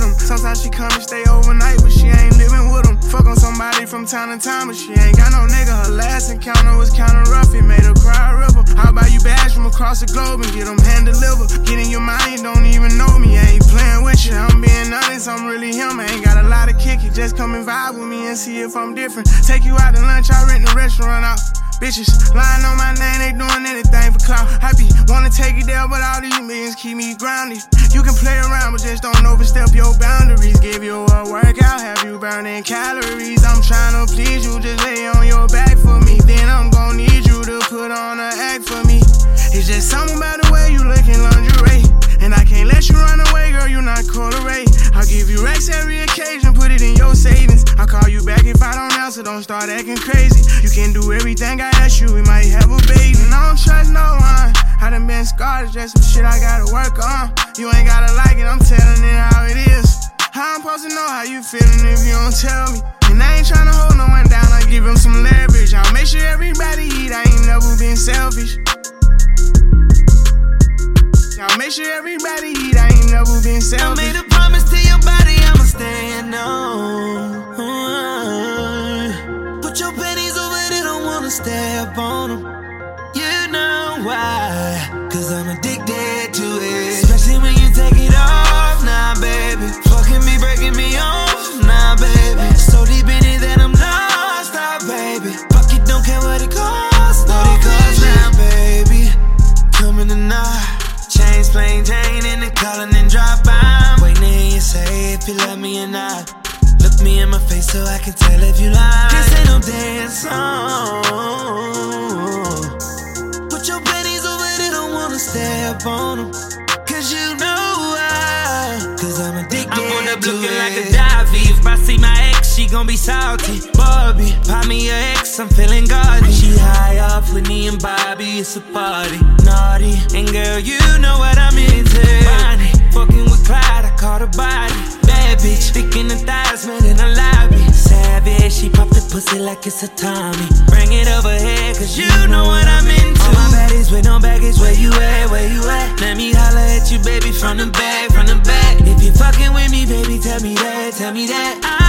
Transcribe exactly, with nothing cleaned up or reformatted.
him. Sometimes she come and stay overnight, but she ain't living with him. Fuck on somebody from time to time, but she ain't got no nigga. Her last encounter was kinda rough, it made her cry a river. How about you bash from across the globe and get them hand delivered? Get in your mind, you don't even know me, I ain't playing with you. I'm being honest, I'm really him, I ain't got a lot of kick it. Just come and vibe with me and see if I'm different. Take you out to lunch, I rent the restaurant out. Bitches lying on my name, they doing anything for clout. I be wanna take it there, but all these millions keep me grounded. You can play around, but just don't overstep your boundaries. Give you a workout, have you burning calories. I'm tryna please you, just lay on your back for me. Then I'm gon' need you to put on an act for me. It's just something about the way you look in lingerie, and I can't let you run away, girl, you not correlate. I'll give you racks every occasion, put it in your savings. I'll call you back if I don't answer, don't start acting crazy. You can do everything I ask you, we might have a baby. And I don't trust no one, I done been scarred, it's just some shit I gotta work on. You ain't gotta like it, I'm telling it how it is. How I'm supposed to know how you feeling if you don't tell me? And I ain't tryna hold no one down, I give him some leverage. I'll make sure everybody eat, I ain't never been selfish. Y'all make sure everybody eat, I ain't never been selfish. I made a promise to your body, I'ma stand on. Put your pennies over there, don't wanna step on them. You know why, cause I'm addicted to it. Especially when you take it off, nah baby. Fucking me, breaking me off, nah baby. So deep in it that I'm lost, nah baby. Fuck it, don't care what it costs, what it costs now baby. Coming tonight. Chains, plain Jane, in the calling and drop by. Waiting to hear you say if you love me or not. Look me in my face so I can tell if you lie. This ain't no dance song. Put your pennies over there, don't wanna step on them. Cause you know why. Cause I'm addicted I'm on up looking it. Like a dive. If I see my ex, she gon' be salty. Bobby, pop me your ex, I'm feeling gaudy. She high off with me and Bobby, it's a party. Naughty, and girl, you know what I'm into. Bonnie, fucking with Clyde, I caught her body. Bad bitch, thick in the thighs, man, in the lobby. Savage, she pop the pussy like it's a Tommy. Bring it over here, cause you know what I'm into. All my baddies with no baggage, where you at, where you at? Let me holler at you, baby, from the back, from the back. If you fucking with me, baby, tell me that, tell me that. I